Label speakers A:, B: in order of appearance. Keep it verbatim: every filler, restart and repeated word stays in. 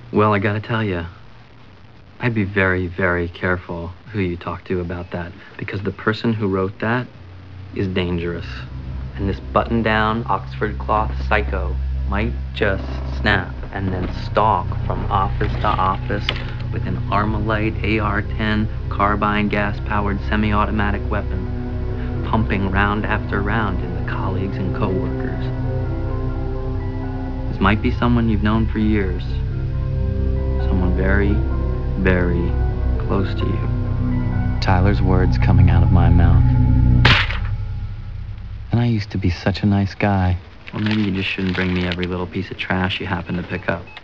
A: Well, I gotta tell you, I'd be very, very careful who you talk to about that, because the person who wrote that is dangerous. And this button-down Oxford cloth psycho might just snap and then stalk from office to office with an Armalite A R ten carbine gas-powered semi-automatic weapon, pumping round after round into colleagues and co-workers. This might be someone you've known for years, someone very, very close to you. Tyler's words coming out of my mouth. And I used to be such a nice guy. Well, maybe you just shouldn't bring me every little piece of trash you happen to pick up.